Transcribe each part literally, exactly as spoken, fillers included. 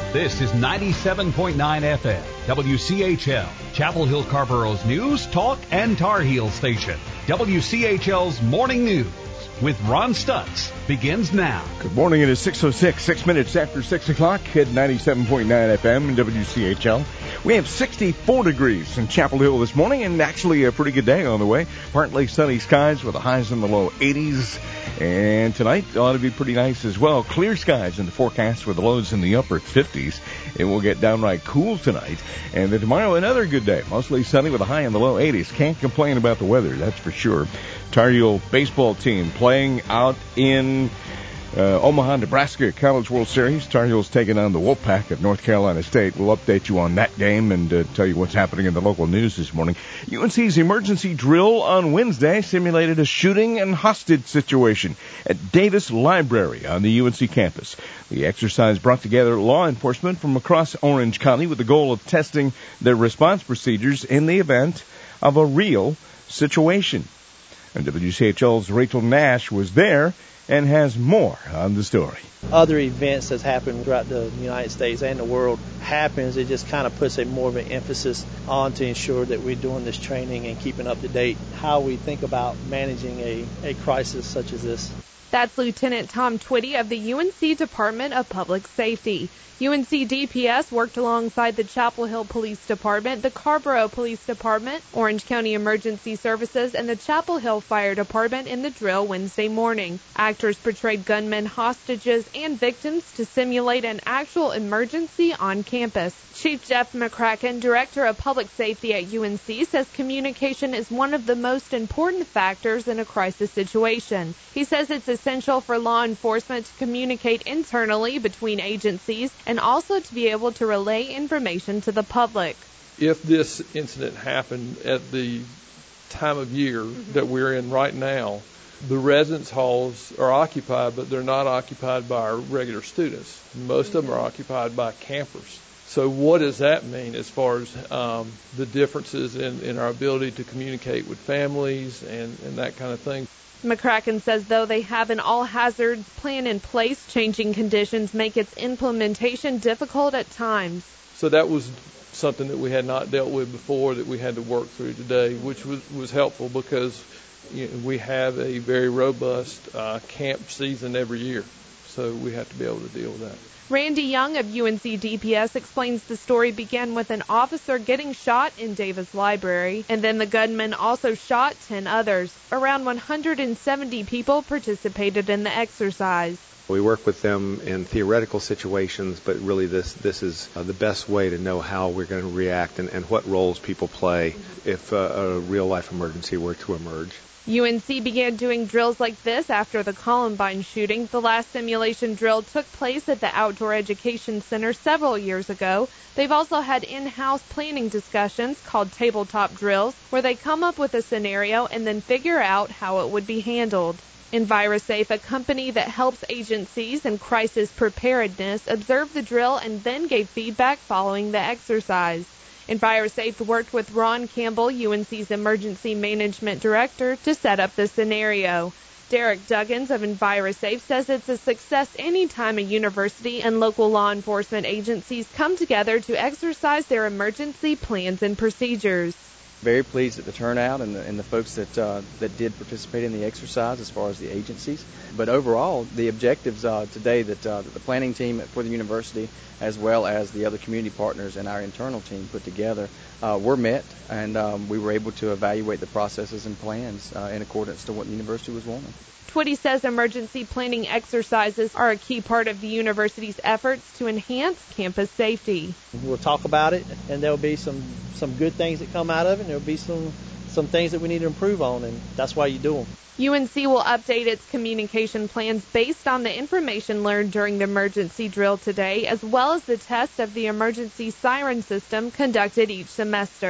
This is ninety-seven point nine F M, W C H L, Chapel Hill Carborough's news, talk, and Tar Heel station. W C H L's Morning News with Ron Stutz begins now. Good morning. It is six oh six, six minutes after six o'clock at ninety-seven point nine F M and W C H L. We have sixty-four degrees in Chapel Hill this morning, and actually a pretty good day on the way. Partly sunny skies with the highs in the low eighties. And tonight ought to be pretty nice as well. Clear skies in the forecast with the lows in the upper fifties. It will get downright cool tonight. And then tomorrow, another good day. Mostly sunny with a high in the low eighties. Can't complain about the weather, that's for sure. Tar Heel baseball team playing out in uh, Omaha, Nebraska, College World Series. Tar Heels taking on the Wolfpack of North Carolina State. We'll update you on that game and uh, tell you what's happening in the local news this morning. U N C's emergency drill on Wednesday simulated a shooting and hostage situation at Davis Library on the U N C campus. The exercise brought together law enforcement from across Orange County with the goal of testing their response procedures in the event of a real situation. And W C H L's Rachel Nash was there and has more on the story. Other events that's happened throughout the United States and the world happens, it just kind of puts a more of an emphasis on to ensure that we're doing this training and keeping up to date how we think about managing a, a crisis such as this. That's Lieutenant Tom Twitty of the U N C Department of Public Safety. U N C D P S worked alongside the Chapel Hill Police Department, the Carrboro Police Department, Orange County Emergency Services, and the Chapel Hill Fire Department in the drill Wednesday morning. Actors portrayed gunmen, hostages, and victims to simulate an actual emergency on campus. Chief Jeff McCracken, Director of Public Safety at U N C, says communication is one of the most important factors in a crisis situation. He says it's essential for law enforcement to communicate internally between agencies and also to be able to relay information to the public. If this incident happened at the time of year mm-hmm. that we're in right now, the residence halls are occupied, but they're not occupied by our regular students. Most mm-hmm. of them are occupied by campers. So what does that mean as far as um, the differences in, in our ability to communicate with families and, and that kind of thing? McCracken says though they have an all-hazards plan in place, changing conditions make its implementation difficult at times. So that was something that we had not dealt with before that we had to work through today, which was, was helpful because you know, we have a very robust uh, camp season every year. So we have to be able to deal with that. Randy Young of U N C D P S explains the story began with an officer getting shot in Davis Library, and then the gunman also shot ten others. Around one hundred seventy people participated in the exercise. We work with them in theoretical situations, but really this this is uh, the best way to know how we're going to react and, and what roles people play if uh, a real-life emergency were to emerge. U N C began doing drills like this after the Columbine shooting. The last simulation drill took place at the Outdoor Education Center several years ago. They've also had in-house planning discussions called tabletop drills, where they come up with a scenario and then figure out how it would be handled. EnviroSafe, a company that helps agencies in crisis preparedness, observed the drill and then gave feedback following the exercise. EnviroSafe worked with Ron Campbell, U N C's Emergency Management Director, to set up the scenario. Derek Duggins of EnviroSafe says it's a success anytime a university and local law enforcement agencies come together to exercise their emergency plans and procedures. Very pleased at the turnout and the, and the folks that uh, that did participate in the exercise as far as the agencies. But overall, the objectives uh, today that, uh, that the planning team for the university, as well as the other community partners and our internal team put together, uh, were met, and um, we were able to evaluate the processes and plans uh, in accordance to what the university was wanting. Twitty says emergency planning exercises are a key part of the university's efforts to enhance campus safety. We'll talk about it, and there'll be some, some good things that come out of it, and there'll be some, some things that we need to improve on, and that's why you do them. U N C will update its communication plans based on the information learned during the emergency drill today, as well as the test of the emergency siren system conducted each semester.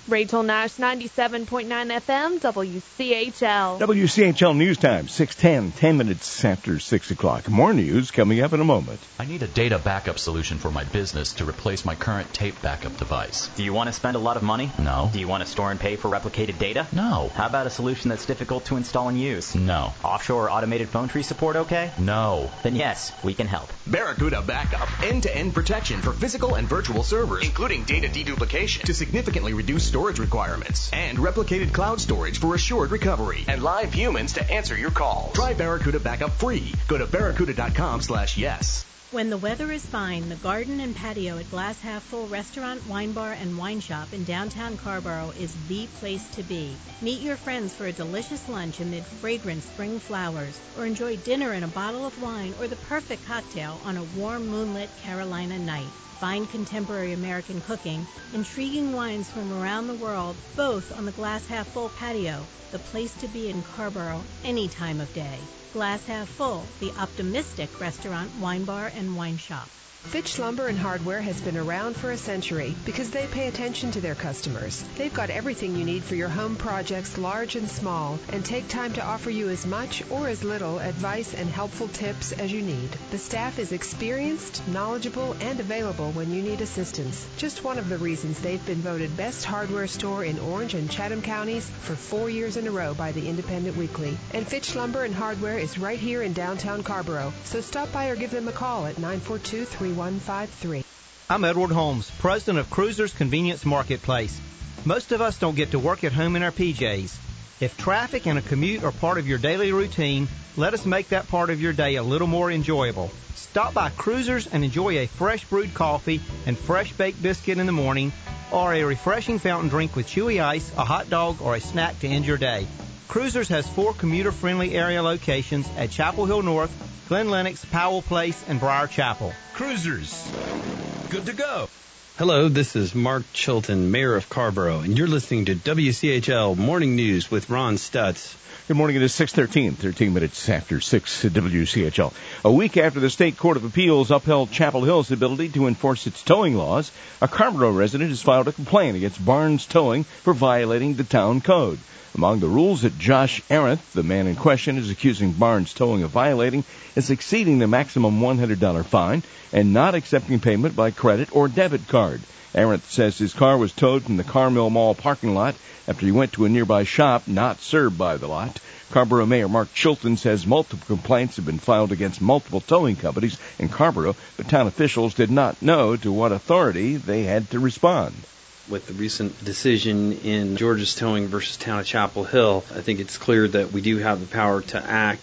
Rachel Nash, ninety-seven point nine F M, W C H L. W C H L News Time, six ten, ten minutes after six o'clock. More news coming up in a moment. I need a data backup solution for my business to replace my current tape backup device. Do you want to spend a lot of money? No. Do you want to store and pay for replicated data? No. How about a solution that's difficult to install and use? No. Offshore automated phone tree support okay? No. Then yes, we can help. Barracuda Backup. End-to-end protection for physical and virtual servers, including data deduplication to significantly reduce storage requirements, and replicated cloud storage for assured recovery, and live humans to answer your calls. Try Barracuda Backup free. Go to barracuda dot com slash yes. When the weather is fine, the garden and patio at Glass Half Full Restaurant, Wine Bar, and Wine Shop in downtown Carrboro is the place to be. Meet your friends for a delicious lunch amid fragrant spring flowers, or enjoy dinner and a bottle of wine or the perfect cocktail on a warm moonlit Carolina night. Fine contemporary American cooking, intriguing wines from around the world, both on the Glass Half Full patio, the place to be in Carrboro any time of day. Glass Half Full, the optimistic restaurant, wine bar, and wine shop. Fitch Lumber and Hardware has been around for a century because they pay attention to their customers. They've got everything you need for your home projects, large and small, and take time to offer you as much or as little advice and helpful tips as you need. The staff is experienced, knowledgeable, and available when you need assistance. Just one of the reasons they've been voted best hardware store in Orange and Chatham counties for four years in a row by the Independent Weekly. And Fitch Lumber and Hardware is right here in downtown Carrboro, so stop by or give them a call at nine four two, three one five three. I'm Edward Holmes, president of Cruisers Convenience Marketplace. Most of us don't get to work at home in our P Js. If traffic and a commute are part of your daily routine, let us make that part of your day a little more enjoyable. Stop by Cruisers and enjoy a fresh brewed coffee and fresh baked biscuit in the morning, or a refreshing fountain drink with chewy ice, a hot dog, or a snack to end your day. Cruisers has four commuter-friendly area locations at Chapel Hill North, Glen Lennox, Powell Place, and Briar Chapel. Cruisers. Good to go. Hello, this is Mark Chilton, Mayor of Carrboro, and you're listening to W C H L Morning News with Ron Stutz. Good morning. It is six thirteen, thirteen minutes after six at W C H L. A week after the State Court of Appeals upheld Chapel Hill's ability to enforce its towing laws, a Carrboro resident has filed a complaint against Barnes Towing for violating the town code. Among the rules that Josh Arendt, the man in question, is accusing Barnes Towing of violating, is exceeding the maximum one hundred dollars fine and not accepting payment by credit or debit card. Arendt says his car was towed from the Carmill Mall parking lot after he went to a nearby shop not served by the lot. Carrboro Mayor Mark Chilton says multiple complaints have been filed against multiple towing companies in Carrboro, but town officials did not know to what authority they had to respond. With the recent decision in George's Towing versus Town of Chapel Hill, I think it's clear that we do have the power to act.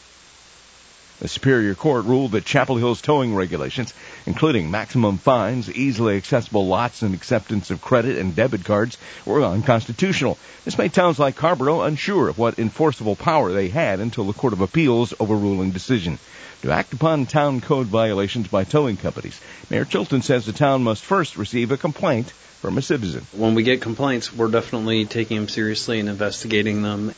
The Superior Court ruled that Chapel Hill's towing regulations, including maximum fines, easily accessible lots, and acceptance of credit and debit cards, were unconstitutional. This made towns like Carrboro unsure of what enforceable power they had until the Court of Appeals' overruling decision. To act upon town code violations by towing companies, Mayor Chilton says the town must first receive a complaint from a citizen. When we get complaints, we're definitely taking them seriously and investigating them.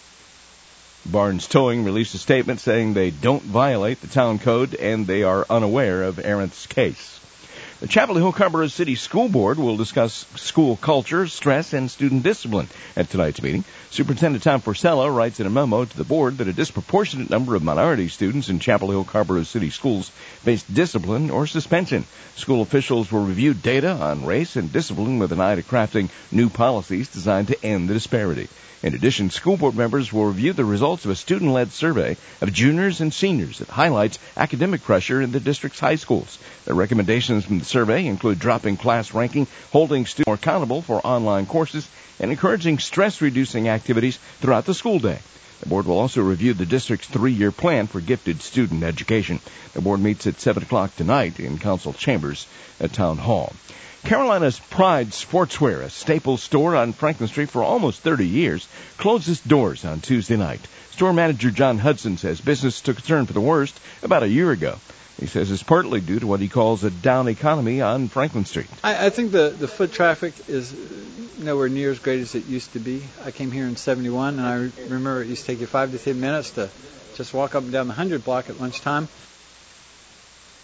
Barnes Towing released a statement saying they don't violate the town code and they are unaware of Arendt's case. The Chapel Hill Carrboro City School Board will discuss school culture, stress, and student discipline at tonight's meeting. Superintendent Tom Forcella writes in a memo to the board that a disproportionate number of minority students in Chapel Hill Carrboro City schools face discipline or suspension. School officials will review data on race and discipline with an eye to crafting new policies designed to end the disparity. In addition, school board members will review the results of a student-led survey of juniors and seniors that highlights academic pressure in the district's high schools. The recommendations from the survey include dropping class ranking, holding students more accountable for online courses, and encouraging stress-reducing activities throughout the school day. The board will also review the district's three-year plan for gifted student education. The board meets at seven o'clock tonight in council chambers at Town Hall. Carolina's Pride Sportswear, a staple store on Franklin Street for almost thirty years, closed its doors on Tuesday night. Store manager John Hudson says business took a turn for the worst about a year ago. He says it's partly due to what he calls a down economy on Franklin Street. I, I think the, the foot traffic is nowhere near as great as it used to be. I came here in seventy-one, and I remember it used to take you five to ten minutes to just walk up and down the hundred block at lunchtime.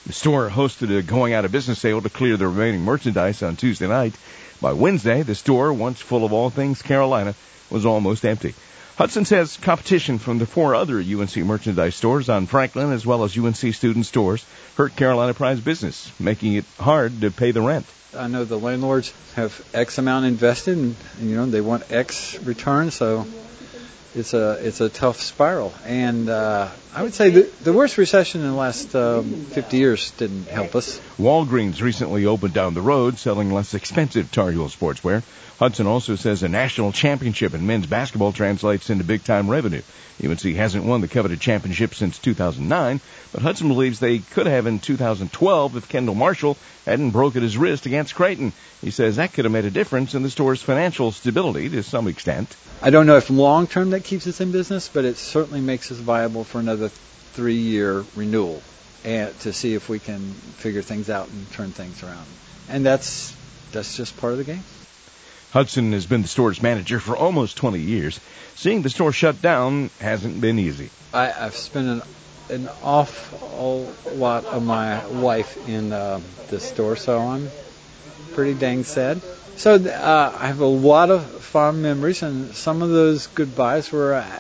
The store hosted a going-out-of-business sale to clear the remaining merchandise on Tuesday night. By Wednesday, the store, once full of all things Carolina, was almost empty. Hudson says competition from the four other U N C merchandise stores on Franklin, as well as U N C student stores, hurt Carolina Pride's business, making it hard to pay the rent. I know the landlords have X amount invested, and, you know, they want X return, so it's a it's a tough spiral. And uh, I would say the, the worst recession in the last um, fifty years didn't help us. Walgreens recently opened down the road, selling less expensive Tar Heel sportswear. Hudson also says a national championship in men's basketball translates into big-time revenue. U N C hasn't won the coveted championship since two thousand nine, but Hudson believes they could have in two thousand twelve if Kendall Marshall hadn't broken his wrist against Creighton. He says that could have made a difference in the store's financial stability to some extent. I don't know if long-term that keeps us in business, but it certainly makes us viable for another three-year renewal and to see if we can figure things out and turn things around. And that's that's just part of the game. Hudson has been the store's manager for almost twenty years. Seeing the store shut down hasn't been easy. I, I've spent an, an awful lot of my life in uh, this store, so I'm pretty dang sad. So uh, I have a lot of fond memories, and some of those goodbyes were, uh,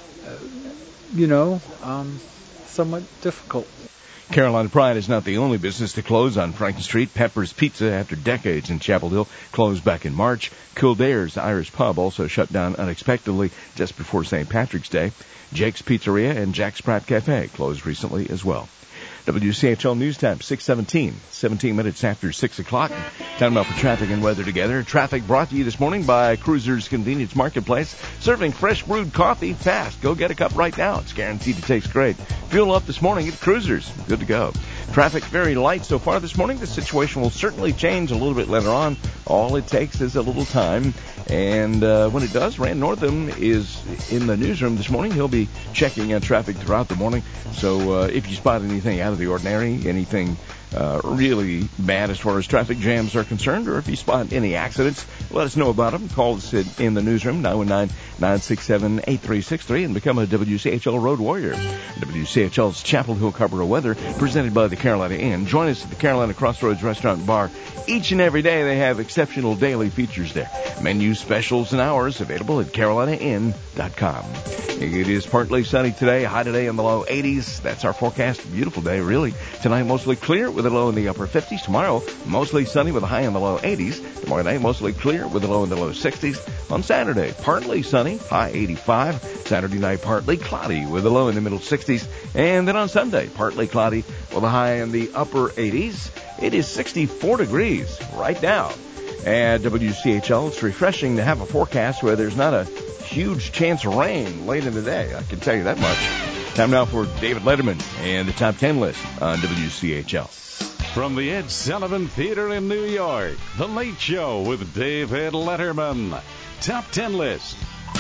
you know, um, somewhat difficult. Carolina Pride is not the only business to close on Franklin Street. Pepper's Pizza, after decades in Chapel Hill, closed back in March. Kildare's Irish Pub also shut down unexpectedly just before Saint Patrick's Day. Jake's Pizzeria and Jack's Pratt Cafe closed recently as well. W C H L News Time, six seventeen, seventeen minutes after six o'clock. Time now for traffic and weather together. Traffic brought to you this morning by Cruisers Convenience Marketplace, serving fresh brewed coffee fast. Go get a cup right now. It's guaranteed to taste great. Fuel up this morning at Cruisers. Good to go. Traffic very light so far this morning. The situation will certainly change a little bit later on. All it takes is a little time. And uh, when it does, Rand Northam is in the newsroom this morning. He'll be checking on traffic throughout the morning. So uh, if you spot anything out of the ordinary, anything uh, really bad as far as traffic jams are concerned, or if you spot any accidents, let us know about them. Call us in the newsroom, nine one nine, nine six seven, eight three six three, and become a W C H L Road Warrior. W C H L's Chapel Hill Carrboro weather, presented by the Carolina Inn. Join us at the Carolina Crossroads Restaurant and Bar. Each and every day they have exceptional daily features there. Menu specials and hours available at carolina inn dot com. It is partly sunny today, high today in the low eighties. That's our forecast. Beautiful day, really. Tonight, mostly clear with a low in the upper fifties. Tomorrow, mostly sunny with a high in the low eighties. Tomorrow night, mostly clear with a low in the low sixties. On Saturday, partly sunny, high eighty-five. Saturday night, partly cloudy with a low in the middle sixties. And then on Sunday, partly cloudy with a high in the upper eighties. It is sixty-four degrees right now at W C H L. It's refreshing to have a forecast where there's not a huge chance of rain late in the day. I can tell you that much. Time now for David Letterman and the Top ten list on W C H L. From the Ed Sullivan Theater in New York, The Late Show with David Letterman. Top ten list.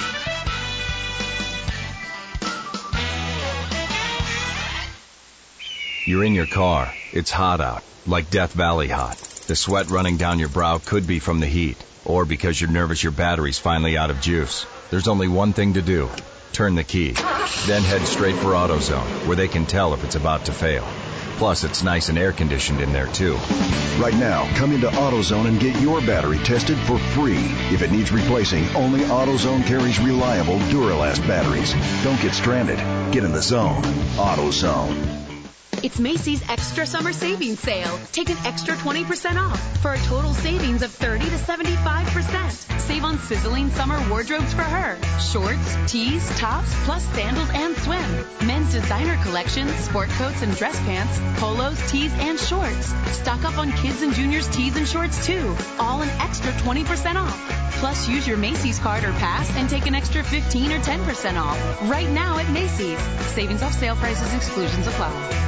You're in your car. It's hot out, like Death Valley hot. The sweat running down your brow could be from the heat, or because you're nervous your battery's finally out of juice. There's only one thing to do. Turn the key. Then head straight for AutoZone, where they can tell if it's about to fail. Plus, it's nice and air-conditioned in there, too. Right now, come into AutoZone and get your battery tested for free. If it needs replacing, only AutoZone carries reliable Duralast batteries. Don't get stranded. Get in the zone. AutoZone. It's Macy's Extra Summer Savings Sale. Take an extra twenty percent off for a total savings of thirty to seventy-five percent. Save on sizzling summer wardrobes for her. Shorts, tees, tops, plus sandals and swim. Men's designer collections, sport coats and dress pants, polos, tees, and shorts. Stock up on kids and juniors tees and shorts too. All an extra twenty percent off. Plus, use your Macy's card or pass and take an extra fifteen or ten percent off. Right now at Macy's. Savings off sale prices, exclusions apply.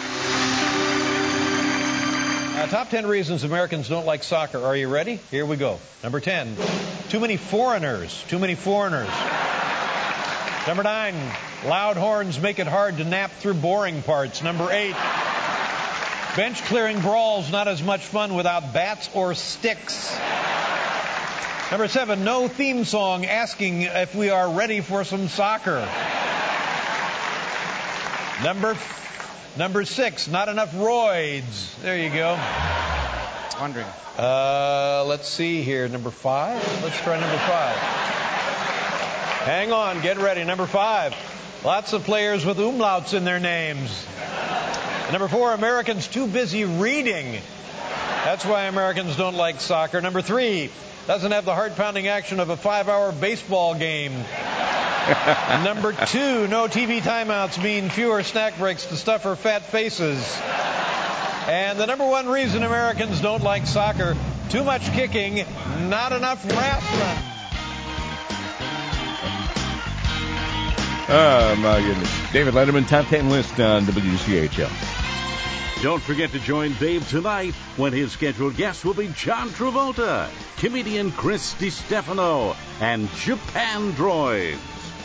Uh, top ten reasons Americans don't like soccer. Are you ready? Here we go. Number ten, too many foreigners. Too many foreigners. Number nine, loud horns make it hard to nap through boring parts. Number eight, bench clearing brawls not as much fun without bats or sticks. Number seven, no theme song asking if we are ready for some soccer. Number Number six, not enough roids. There you go. Wondering. Uh, let's see here. Number five. Let's try number five. Hang on. Get ready. Number five. Lots of players with umlauts in their names. Number four, Americans too busy reading. That's why Americans don't like soccer. Number three, doesn't have the heart-pounding action of a five-hour baseball game. Number two, no T V timeouts mean fewer snack breaks to stuff our fat faces. And the number one reason Americans don't like soccer, too much kicking, not enough wrestling. Oh, my goodness. David Letterman, top ten list on W C H L. Don't forget to join Dave tonight when his scheduled guests will be John Travolta, comedian Chris DiStefano, and Japan Droids.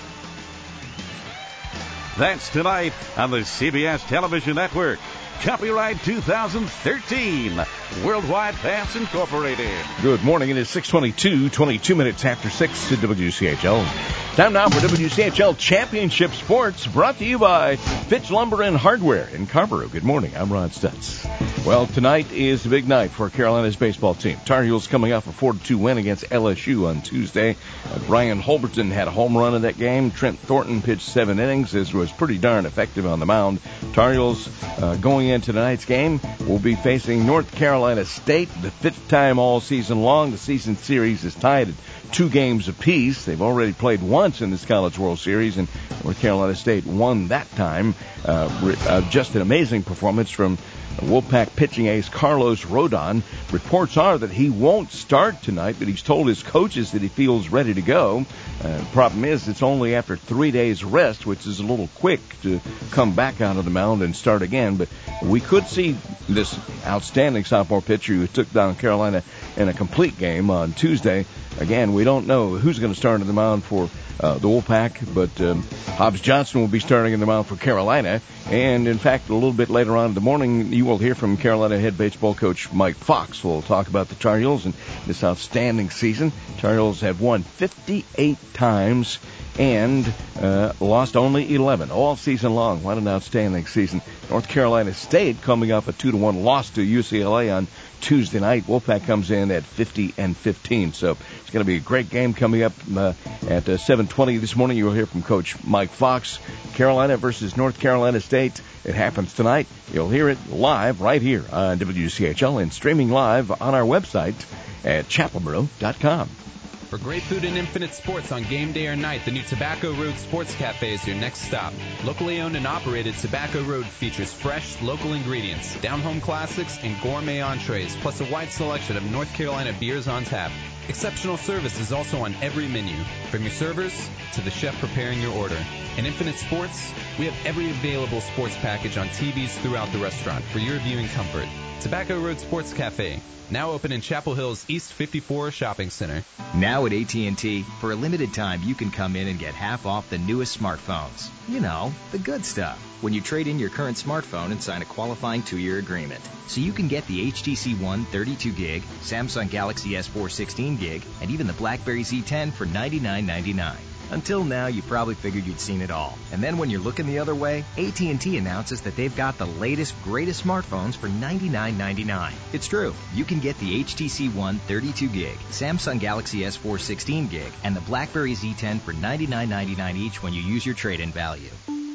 That's tonight on the C B S Television Network. Copyright two thousand thirteen. Worldwide Pass Incorporated. Good morning. It is six twenty-two, twenty-two minutes after six at W C H L. Time now for W C H L Championship Sports, brought to you by Fitch Lumber and Hardware in Carrboro. Good morning. I'm Ron Stutz. Well, tonight is a big night for Carolina's baseball team. Tar Heels coming off a four to two win against L S U on Tuesday. Uh, Brian Holberton had a home run in that game. Trent Thornton pitched seven innings. This was pretty darn effective on the mound. Tar Heels uh, going into tonight's game will be facing North Carolina State, the fifth time all season long. The season series is tied at two games apiece. They've already played once in this College World Series, and North Carolina State won that time. Uh, uh, just an amazing performance from Wolfpack pitching ace Carlos Rodon. Reports are that he won't start tonight, but he's told his coaches that he feels ready to go. Uh, problem is, it's only after three days rest, which is a little quick to come back out of the mound and start again. But we could see this outstanding sophomore pitcher who took down Carolina in a complete game on Tuesday. Again, we don't know who's going to start on the mound for uh, the Wolfpack, but um, Hobbs Johnson will be starting in the mound for Carolina. And, in fact, a little bit later on in the morning, you will hear from Carolina head baseball coach Mike Fox. We'll talk about the Tar Heels and this outstanding season. Tar Heels have won fifty-eight times and uh, lost only eleven all season long. What an outstanding season. North Carolina State coming off a two to one loss to U C L A on Tuesday night. Wolfpack comes in at fifty and fifteen. So it's going to be a great game coming up uh, at uh, seven twenty this morning. You'll hear from Coach Mike Fox. Carolina versus North Carolina State. It happens tonight. You'll hear it live right here on W C H L and streaming live on our website at chapelboro dot com. For great food and infinite sports on game day or night, the new Tobacco Road Sports Cafe is your next stop. Locally owned and operated, Tobacco Road features fresh, local ingredients, down-home classics, and gourmet entrees, plus a wide selection of North Carolina beers on tap. Exceptional service is also on every menu, from your servers to the chef preparing your order. In Infinite Sports, we have every available sports package on T Vs throughout the restaurant for your viewing comfort. Tobacco Road Sports Cafe, now open in Chapel Hill's East fifty-four Shopping Center. Now at A T and T, for a limited time, you can come in and get half off the newest smartphones. You know, the good stuff. When you trade in your current smartphone and sign a qualifying two-year agreement. So you can get the H T C One thirty-two gig, Samsung Galaxy S four sixteen gig, and even the BlackBerry Z ten for ninety-nine ninety-nine. Until now, you probably figured you'd seen it all. And then when you're looking the other way, A T and T announces that they've got the latest, greatest smartphones for ninety-nine ninety-nine. It's true. You can get the H T C One thirty-two gig, Samsung Galaxy S four sixteen gig, and the BlackBerry Z ten for ninety-nine ninety-nine each when you use your trade-in value.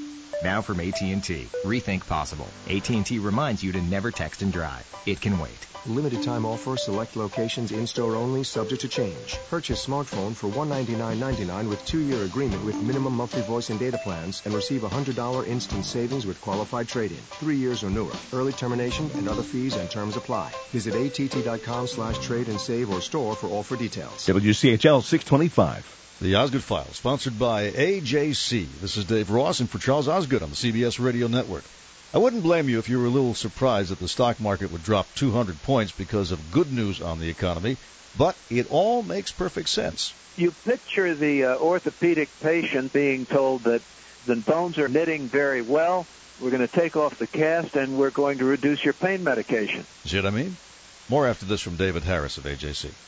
Now from A T and T, rethink possible. A T and T reminds you to never text and drive. It can wait. Limited time offer, select locations, in-store only, subject to change. Purchase smartphone for one hundred ninety-nine ninety-nine with two-year agreement with minimum monthly voice and data plans and receive one hundred dollars instant savings with qualified trade-in. Three years or newer. Early termination and other fees and terms apply. Visit att.com slash trade and save or store for offer details. W C H L six twenty-five. The Osgood File, sponsored by A J C. This is Dave Ross and for Charles Osgood on the C B S Radio Network. I wouldn't blame you if you were a little surprised that the stock market would drop two hundred points because of good news on the economy, but it all makes perfect sense. You picture the uh, orthopedic patient being told that the bones are knitting very well, we're going to take off the cast, and we're going to reduce your pain medication. See what I mean? More after this from David Harris of A J C.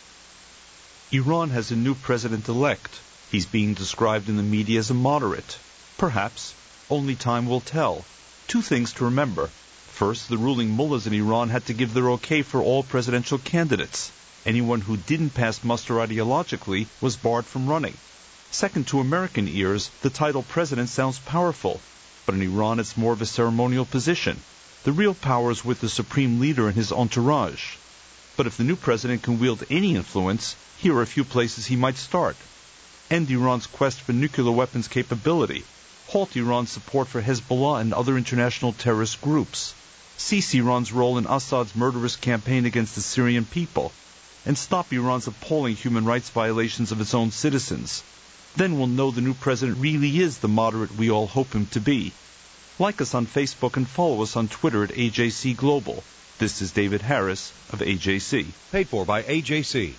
Iran has a new president-elect. He's being described in the media as a moderate. Perhaps. Only time will tell. Two things to remember. First, the ruling mullahs in Iran had to give their okay for all presidential candidates. Anyone who didn't pass muster ideologically was barred from running. Second, to American ears, the title president sounds powerful, but in Iran it's more of a ceremonial position. The real power is with the supreme leader and his entourage. But if the new president can wield any influence, here are a few places he might start. End Iran's quest for nuclear weapons capability. Halt Iran's support for Hezbollah and other international terrorist groups. Cease Iran's role in Assad's murderous campaign against the Syrian people. And stop Iran's appalling human rights violations of its own citizens. Then we'll know the new president really is the moderate we all hope him to be. Like us on Facebook and follow us on Twitter at A J C Global. This is David Harris of A J C. Paid for by A J C.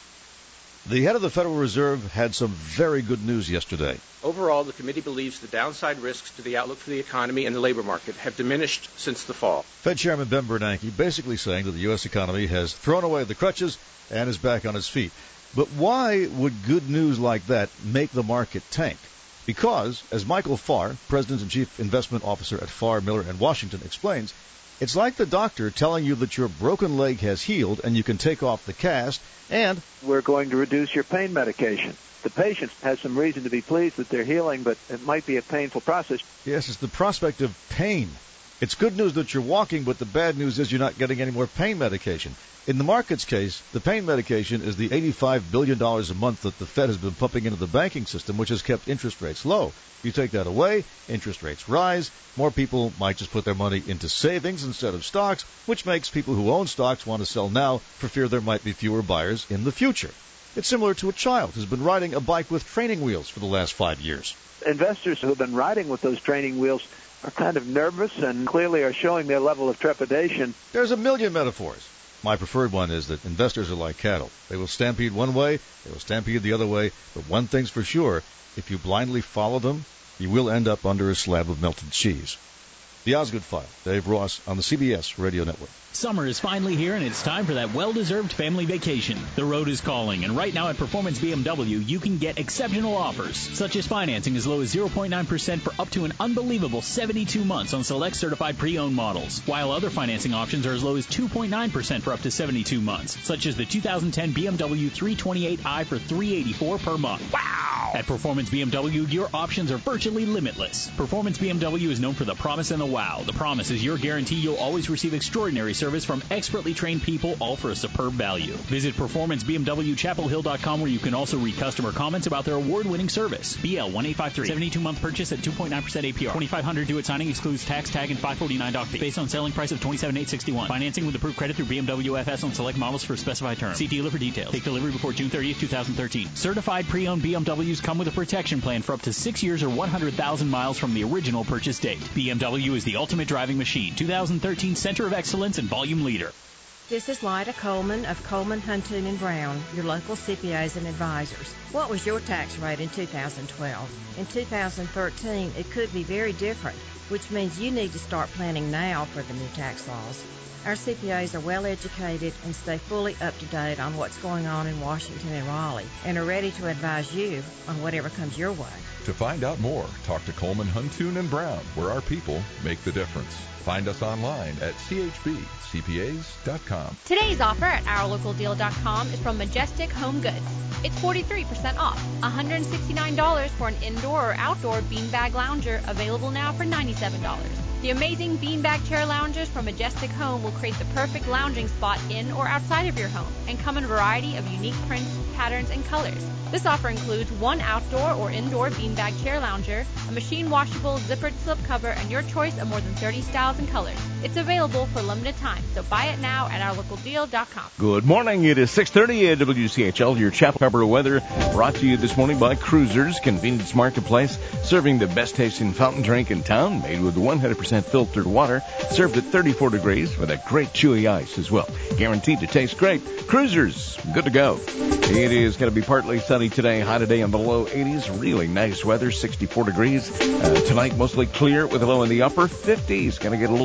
The head of the Federal Reserve had some very good news yesterday. Overall, the committee believes the downside risks to the outlook for the economy and the labor market have diminished since the fall. Fed Chairman Ben Bernanke basically saying that the U S economy has thrown away the crutches and is back on its feet. But why would good news like that make the market tank? Because, as Michael Farr, President and Chief Investment Officer at Farr, Miller and Washington, explains, it's like the doctor telling you that your broken leg has healed and you can take off the cast, and we're going to reduce your pain medication. The patient has some reason to be pleased that they're healing, but it might be a painful process. Yes, it's the prospect of pain. It's good news that you're walking, but the bad news is you're not getting any more pain medication. In the market's case, the pain medication is the eighty-five billion dollars a month that the Fed has been pumping into the banking system, which has kept interest rates low. You take that away, interest rates rise, more people might just put their money into savings instead of stocks, which makes people who own stocks want to sell now for fear there might be fewer buyers in the future. It's similar to a child who's been riding a bike with training wheels for the last five years. Investors who have been riding with those training wheels are kind of nervous and clearly are showing their level of trepidation. There's a million metaphors. My preferred one is that investors are like cattle. They will stampede one way, they will stampede the other way, but one thing's for sure, if you blindly follow them, you will end up under a slab of melted cheese. The Osgood File, Dave Ross on the C B S Radio Network. Summer is finally here, and it's time for that well-deserved family vacation. The road is calling, and right now at Performance B M W, you can get exceptional offers, such as financing as low as zero point nine percent for up to an unbelievable seventy-two months on select certified pre-owned models, while other financing options are as low as two point nine percent for up to seventy-two months, such as the two thousand ten B M W three twenty-eight i for three hundred eighty-four dollars per month. Wow! At Performance B M W, your options are virtually limitless. Performance B M W is known for the promise and the wow. The promise is your guarantee you'll always receive extraordinary service from expertly trained people, all for a superb value. Visit Performance B M W Chapel Hill dot com, where you can also read customer comments about their award-winning service. B L one eight five three. seventy-two month purchase at two point nine percent A P R. twenty-five hundred dollars due at signing excludes tax, tag, and five forty-nine doc fee. Based on selling price of twenty-seven thousand eight hundred sixty-one dollars. Financing with approved credit through B M W F S on select models for specified terms. See dealer for details. Take delivery before June thirtieth, two thousand thirteen. Certified pre-owned B M Ws come with a protection plan for up to six years or one hundred thousand miles from the original purchase date. B M W is the ultimate driving machine. two thousand thirteen Center of Excellence and Volume Leader. This is Lyda Coleman of Coleman, Huntoon and Brown, your local C P As and advisors. What was your tax rate in two thousand twelve? In two thousand thirteen, it could be very different, which means you need to start planning now for the new tax laws. Our C P As are well educated and stay fully up to date on what's going on in Washington and Raleigh, and are ready to advise you on whatever comes your way. To find out more, talk to Coleman, Huntoon and Brown, where our people make the difference. Find us online at C H B C P As dot com. Today's offer at our local deal dot com is from Majestic Home Goods. It's forty-three percent off, one hundred sixty-nine dollars for an indoor or outdoor beanbag lounger, available now for ninety-seven dollars. The amazing beanbag chair loungers from Majestic Home will create the perfect lounging spot in or outside of your home and come in a variety of unique prints, patterns, and colors. This offer includes one outdoor or indoor beanbag chair lounger, a machine washable zippered slip cover, and your choice of more than thirty styles and colors. It's available for limited time, so buy it now at our local deal dot com. Good morning. It is six thirty at W C H L. Your Chapel Harbor weather brought to you this morning by Cruisers Convenience Marketplace, serving the best tasting fountain drink in town, made with one hundred percent filtered water, served at thirty-four degrees with a great chewy ice as well. Guaranteed to taste great. Cruisers, good to go. It is going to be partly sunny today, high today in the low eighties. Really nice weather, sixty-four degrees. Uh, tonight, mostly clear with a low in the upper fifties. Going to get a little chilly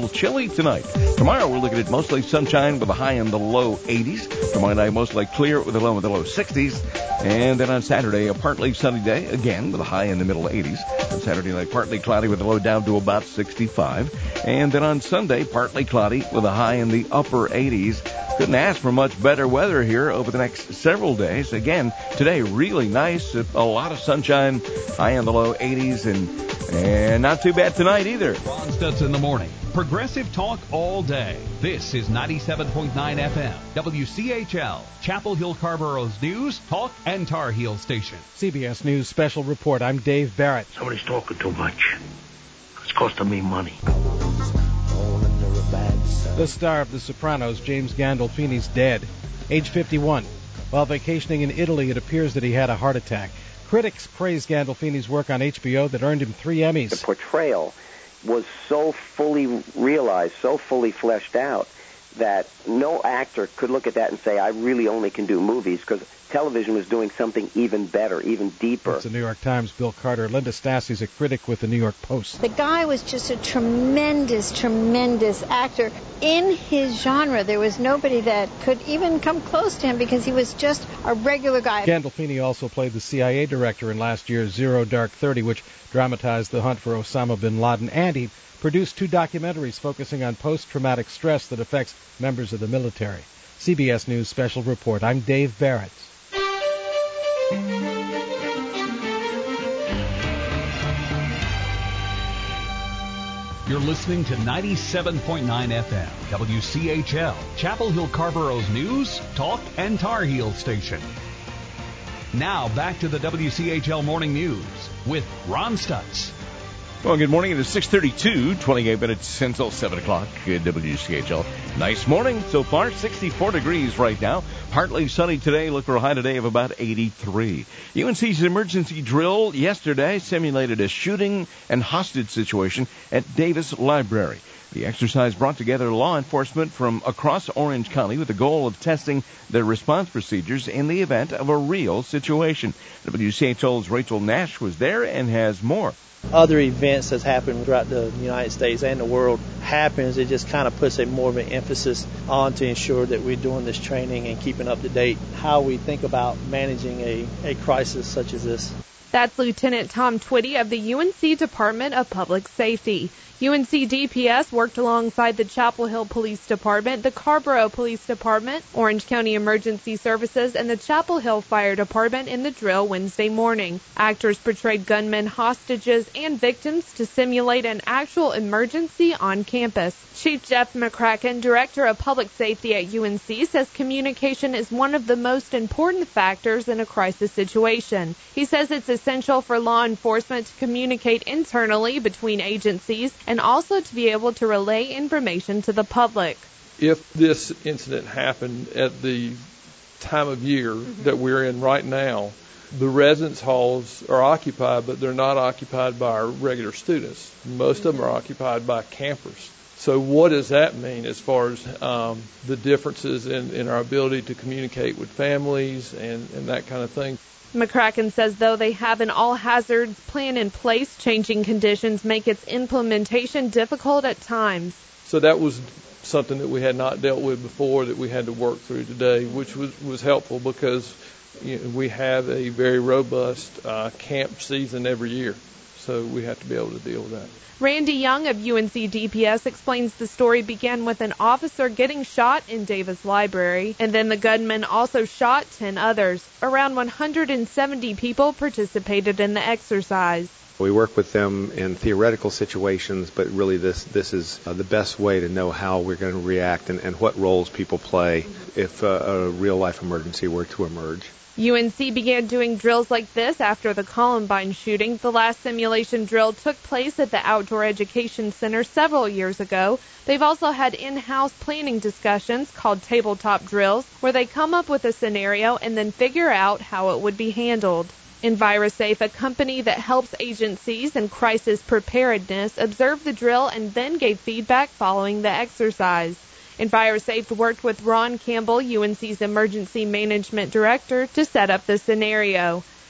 chilly tonight. Tomorrow we're looking at mostly sunshine with a high in the low eighties. Tomorrow night mostly clear with a low in the low sixties. And then on Saturday, a partly sunny day, again with a high in the middle eighties. On Saturday night, partly cloudy with a low down to about sixty-five. And then on Sunday, partly cloudy with a high in the upper eighties. Couldn't ask for much better weather here over the next several days. Again, today really nice, a lot of sunshine, high in the low eighties, and and not too bad tonight either. Ron Stutz in the morning. Progressive talk all day. This is ninety-seven point nine F M, W C H L, Chapel Hill Carborough's news, talk, and Tar Heel station. C B S News Special Report. I'm Dave Barrett. Somebody's talking too much. It's costing me money. The star of The Sopranos, James Gandolfini's dead, age fifty-one. While vacationing in Italy, it appears that he had a heart attack. Critics praise Gandolfini's work on H B O that earned him three Emmys. The portrayal was so fully realized, so fully fleshed out, that no actor could look at that and say, I really only can do movies, because television was doing something even better, even deeper. It's the New York Times' Bill Carter. Linda Stassi's a critic with the New York Post. The guy was just a tremendous, tremendous actor. In his genre, there was nobody that could even come close to him because he was just a regular guy. Gandolfini also played the C I A director in last year's Zero Dark Thirty, which dramatized the hunt for Osama bin Laden, and he produced two documentaries focusing on post-traumatic stress that affects members of the military. C B S News Special Report. I'm Dave Barrett. You're listening to ninety-seven point nine F M, W C H L, Chapel Hill Carborough's news, talk, and Tar Heel station. Now back to the W C H L Morning News with Ron Stutz. Well, good morning. It is six thirty-two, twenty-eight minutes until seven o'clock at W C H L. Nice morning so far, sixty-four degrees right now. Partly sunny today. Look for a high today of about eighty-three. U N C's emergency drill yesterday simulated a shooting and hostage situation at Davis Library. The exercise brought together law enforcement from across Orange County with the goal of testing their response procedures in the event of a real situation. W C H L's Rachel Nash was there and has more. Other events that's happened throughout the United States and the world happens, it just kind of puts a more of an emphasis on to ensure that we're doing this training and keeping up to date how we think about managing a, a crisis such as this. That's Lieutenant Tom Twitty of the U N C Department of Public Safety. U N C D P S worked alongside the Chapel Hill Police Department, the Carrboro Police Department, Orange County Emergency Services, and the Chapel Hill Fire Department in the drill Wednesday morning. Actors portrayed gunmen, hostages, and victims to simulate an actual emergency on campus. Chief Jeff McCracken, Director of Public Safety at U N C, says communication is one of the most important factors in a crisis situation. He says it's essential for law enforcement to communicate internally between agencies and also to be able to relay information to the public. If this incident happened at the time of year mm-hmm. that we're in right now, the residence halls are occupied, but they're not occupied by our regular students. Most mm-hmm. of them are occupied by campers. So what does that mean as far as um, the differences in, in our ability to communicate with families and, and that kind of thing? McCracken says though they have an all-hazards plan in place, changing conditions make its implementation difficult at times. So that was something that we had not dealt with before that we had to work through today, which was, was helpful because you know, we have a very robust uh, camp season every year. So we have to be able to deal with that. Randy Young of U N C D P S explains the story began with an officer getting shot in Davis Library, and then the gunman also shot ten others. Around one hundred seventy people participated in the exercise. We work with them in theoretical situations, but really this this is uh, the best way to know how we're going to react and, and what roles people play if uh, a real-life emergency were to emerge. U N C began doing drills like this after the Columbine shooting. The last simulation drill took place at the Outdoor Education Center several years ago. They've also had in-house planning discussions called tabletop drills, where they come up with a scenario and then figure out how it would be handled. EnviroSafe, a company that helps agencies in crisis preparedness, observed the drill and then gave feedback following the exercise. EnviroSafe worked with Ron Campbell, U N C's Emergency Management Director, to set up the scenario.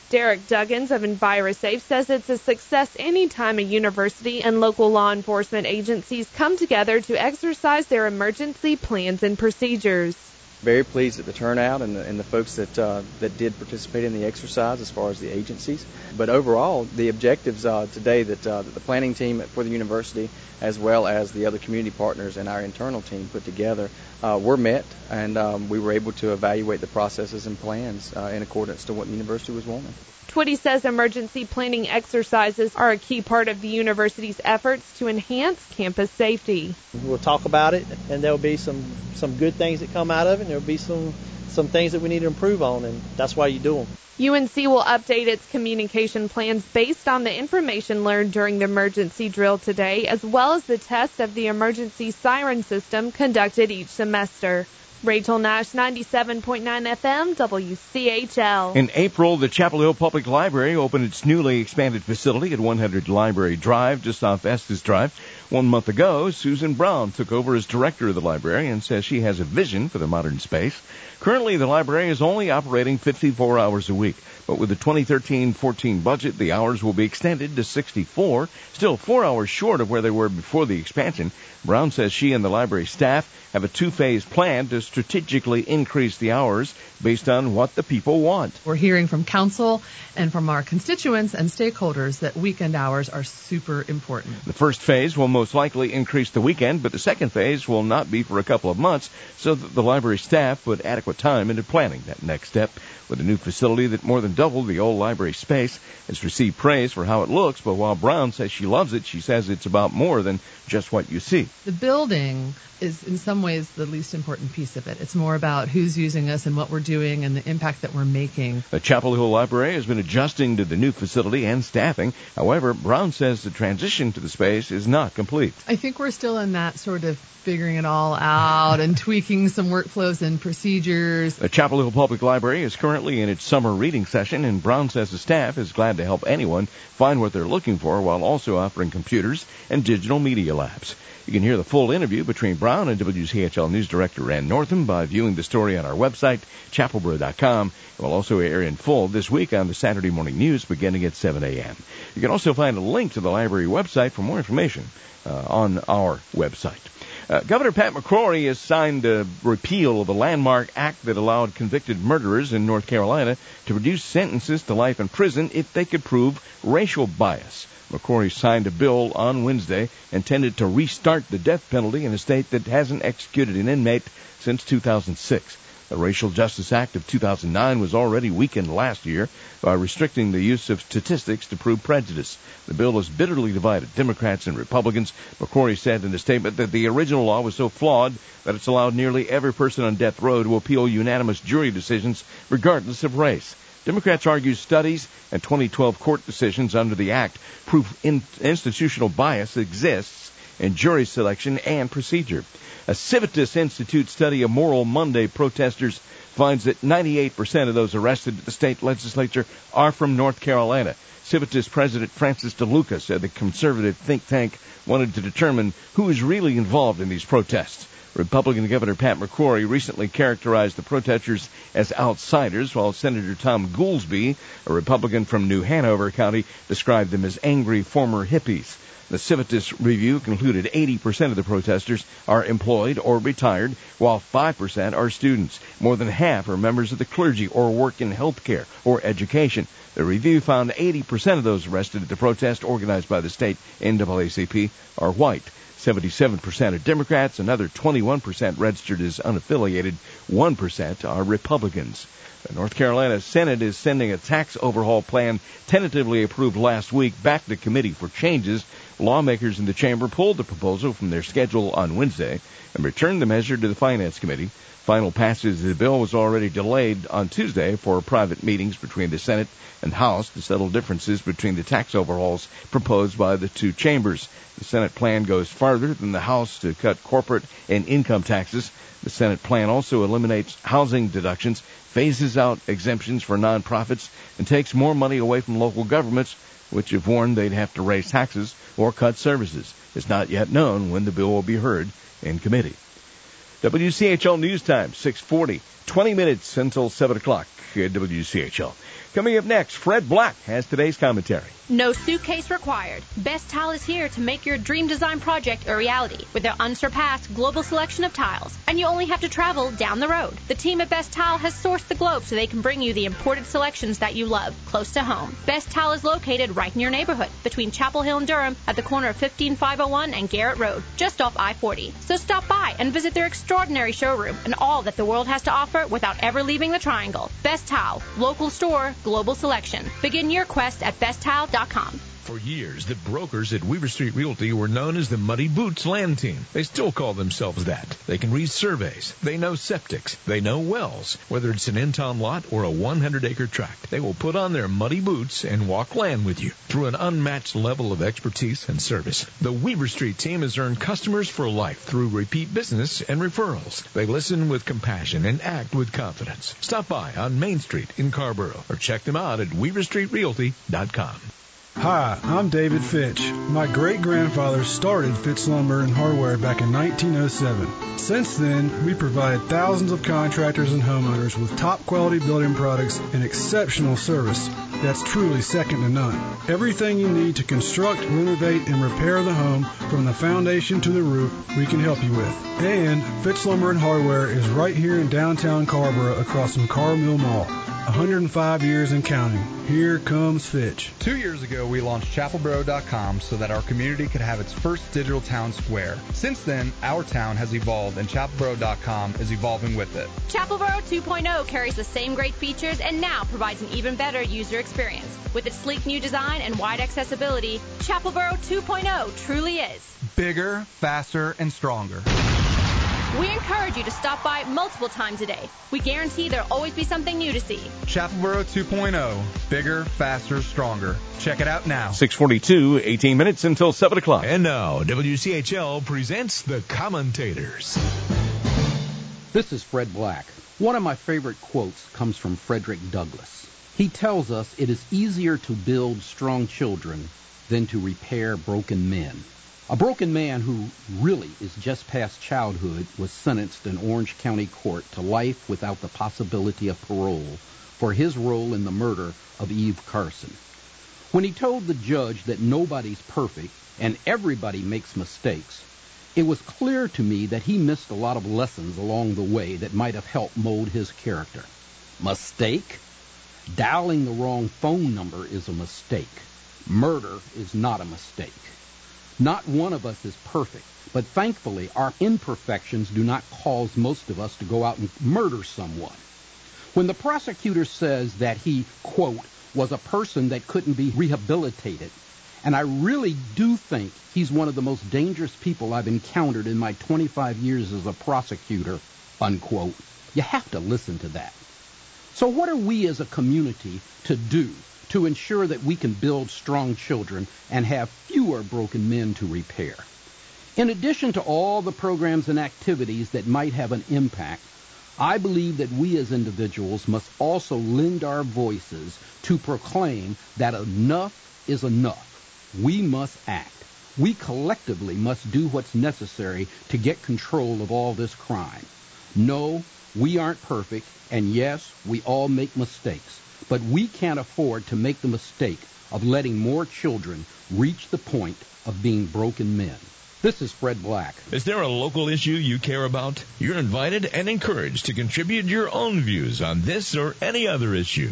Derek Duggins of EnviroSafe says it's a success anytime a university and local law enforcement agencies come together to exercise their emergency plans and procedures. Very pleased at the turnout and the, and the folks that uh, that did participate in the exercise as far as the agencies. But overall, the objectives uh, today that, uh, that the planning team for the university, as well as the other community partners and our internal team put together, uh, were met, and um, we were able to evaluate the processes and plans uh, in accordance to what the university was wanting. Twitty says emergency planning exercises are a key part of the university's efforts to enhance campus safety. We'll talk about it, and there'll be some, some good things that come out of it, and there'll be some, some things that we need to improve on, and that's why you do them. U N C will update its communication plans based on the information learned during the emergency drill today, as well as the test of the emergency siren system conducted each semester. Rachel Nash, ninety-seven point nine F M, W C H L. In April, the Chapel Hill Public Library opened its newly expanded facility at one hundred Library Drive, just off Estes Drive. One month ago, Susan Brown took over as director of the library and says she has a vision for the modern space. Currently, the library is only operating fifty-four hours a week, but with the twenty thirteen fourteen budget, the hours will be extended to sixty-four, still four hours short of where they were before the expansion. Brown says she and the library staff have a two-phase plan to strategically increase the hours based on what the people want. We're hearing from council and from our constituents and stakeholders that weekend hours are super important. The first phase will most likely increase the weekend, but the second phase will not be for a couple of months, so that the library staff put adequate time into planning that next step. With a new facility that more than doubled the old library space, it's received praise for how it looks, but while Brown says she loves it, she says it's about more than just what you see. The building is in some ways the least important piece of it. It's more about who's using us and what we're doing and the impact that we're making. The Chapel Hill Library has been adjusting to the new facility and staffing. However, Brown says the transition to the space is not complete. I think we're still in that sort of figuring it all out and tweaking some workflows and procedures. The Chapel Hill Public Library is currently in its summer reading session, and Brown says the staff is glad to help anyone find what they're looking for while also offering computers and digital media labs. You can hear the full interview between Brown and W C H L News Director Rand Northam by viewing the story on our website, chapelboro dot com. It will also air in full this week on the Saturday Morning News beginning at seven a.m. You can also find a link to the library website for more information uh, on our website. Uh, Governor Pat McCrory has signed a repeal of a landmark act that allowed convicted murderers in North Carolina to reduce sentences to life in prison if they could prove racial bias. McCrory signed a bill on Wednesday intended to restart the death penalty in a state that hasn't executed an inmate since two thousand six. The Racial Justice Act of two thousand nine was already weakened last year by restricting the use of statistics to prove prejudice. The bill has bitterly divided Democrats and Republicans. McCrory said in a statement that the original law was so flawed that it's allowed nearly every person on death row to appeal unanimous jury decisions regardless of race. Democrats argue studies and twenty twelve court decisions under the act prove in- institutional bias exists in jury selection and procedure. A Civitas Institute study of Moral Monday protesters finds that ninety-eight percent of those arrested at the state legislature are from North Carolina. Civitas President Francis DeLuca said the conservative think tank wanted to determine who is really involved in these protests. Republican Governor Pat McCrory recently characterized the protesters as outsiders, while Senator Tom Goolsbee, a Republican from New Hanover County, described them as angry former hippies. The Civitas review concluded eighty percent of the protesters are employed or retired, while five percent are students. More than half are members of the clergy or work in health care or education. The review found eighty percent of those arrested at the protest organized by the state N double A C P are white. seventy-seven percent are Democrats, another twenty-one percent registered as unaffiliated, one percent are Republicans. The North Carolina Senate is sending a tax overhaul plan tentatively approved last week back to committee for changes. Lawmakers in the chamber pulled the proposal from their schedule on Wednesday and returned the measure to the Finance Committee. Final passage of the bill was already delayed on Tuesday for private meetings between the Senate and House to settle differences between the tax overhauls proposed by the two chambers. The Senate plan goes farther than the House to cut corporate and income taxes. The Senate plan also eliminates housing deductions, phases out exemptions for nonprofits, and takes more money away from local governments, which have warned they'd have to raise taxes or cut services. It's not yet known when the bill will be heard in committee. W C H L News Time, six forty, twenty minutes until seven o'clock at W C H L. Coming up next, Fred Black has today's commentary. No suitcase required. Best Tile is here to make your dream design project a reality with their unsurpassed global selection of tiles. And you only have to travel down the road. The team at Best Tile has sourced the globe so they can bring you the imported selections that you love, close to home. Best Tile is located right in your neighborhood, between Chapel Hill and Durham, at the corner of fifteen five oh one and Garrett Road, just off I forty. So stop by and visit their extraordinary showroom and all that the world has to offer without ever leaving the Triangle. Best Tile, local store, global selection. Begin your quest at best tile dot com. For years, the brokers at Weaver Street Realty were known as the Muddy Boots Land Team. They still call themselves that. They can read surveys. They know septics. They know wells. Whether it's an in-town lot or a hundred acre tract, they will put on their muddy boots and walk land with you through an unmatched level of expertise and service. The Weaver Street team has earned customers for life through repeat business and referrals. They listen with compassion and act with confidence. Stop by on Main Street in Carrboro or check them out at weaver street realty dot com. Hi, I'm David Fitch. My great-grandfather started Fitch Lumber and Hardware back in nineteen oh seven. Since then, we provided thousands of contractors and homeowners with top-quality building products and exceptional service that's truly second to none. Everything you need to construct, renovate, and repair the home, from the foundation to the roof, we can help you with. And Fitch Lumber and Hardware is right here in downtown Carrboro across from Carr Mill Mall. one hundred five years and counting. Here comes Fitch. Two years ago, we launched chapel boro dot com so that our community could have its first digital town square. Since then, our town has evolved, and chapel boro dot com is evolving with it. Chapelboro two point oh carries the same great features and now provides an even better user experience. With its sleek new design and wide accessibility, Chapelboro two point oh truly is bigger, faster, and stronger. We encourage you to stop by multiple times a day. We guarantee there'll always be something new to see. Chapelboro two point oh. Bigger, faster, stronger. Check it out now. six forty-two, eighteen minutes until seven o'clock. And now, W C H L presents the Commentators. This is Fred Black. One of my favorite quotes comes from Frederick Douglass. He tells us it is easier to build strong children than to repair broken men. A broken man who really is just past childhood was sentenced in Orange County Court to life without the possibility of parole for his role in the murder of Eve Carson. When he told the judge that nobody's perfect and everybody makes mistakes, it was clear to me that he missed a lot of lessons along the way that might have helped mold his character. Mistake? Dialing the wrong phone number is a mistake. Murder is not a mistake. Not one of us is perfect, but thankfully our imperfections do not cause most of us to go out and murder someone. When the prosecutor says that he, quote, was a person that couldn't be rehabilitated, and I really do think he's one of the most dangerous people I've encountered in my twenty-five years as a prosecutor, unquote, you have to listen to that. So what are we as a community to do to ensure that we can build strong children and have fewer broken men to repair? In addition to all the programs and activities that might have an impact, I believe that we as individuals must also lend our voices to proclaim that enough is enough. We must act. We collectively must do what's necessary to get control of all this crime. No, we aren't perfect, and yes, we all make mistakes. But we can't afford to make the mistake of letting more children reach the point of being broken men. This is Fred Black. Is there a local issue you care about? You're invited and encouraged to contribute your own views on this or any other issue.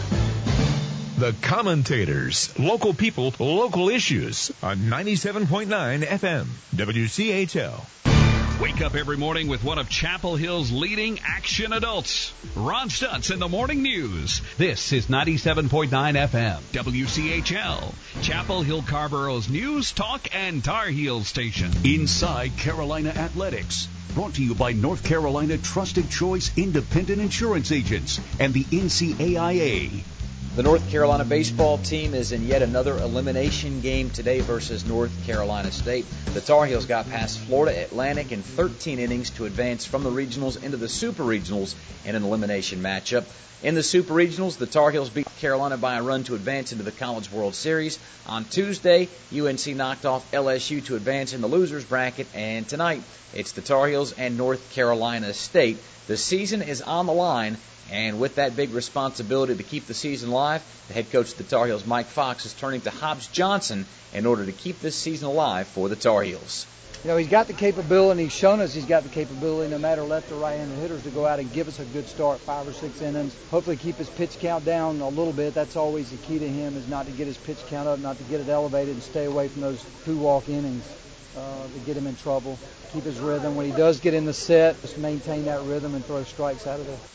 The Commentators. Local people, local issues on ninety-seven point nine F M, W C H L. Wake up every morning with one of Chapel Hill's leading action adults. Ron Stutz in the Morning News. This is ninety-seven point nine F M, W C H L, Chapel Hill Carrboro's News, Talk, and Tar Heel station. Inside Carolina Athletics. Brought to you by North Carolina Trusted Choice Independent Insurance Agents and the N C A I A. The North Carolina baseball team is in yet another elimination game today versus North Carolina State. The Tar Heels got past Florida Atlantic in thirteen innings to advance from the regionals into the Super Regionals in an elimination matchup. In the Super Regionals, the Tar Heels beat Carolina by a run to advance into the College World Series. On Tuesday, U N C knocked off L S U to advance in the losers bracket. And tonight, it's the Tar Heels and North Carolina State. The season is on the line. And with that big responsibility to keep the season alive, the head coach of the Tar Heels, Mike Fox, is turning to Hobbs Johnson in order to keep this season alive for the Tar Heels. You know, he's got the capability, and he's shown us he's got the capability, no matter left or right-handed hitters, to go out and give us a good start, five or six innings. Hopefully keep his pitch count down a little bit. That's always the key to him, is not to get his pitch count up, not to get it elevated, and stay away from those two-walk innings uh, to get him in trouble. Keep his rhythm. When he does get in the set, just maintain that rhythm and throw strikes out of there.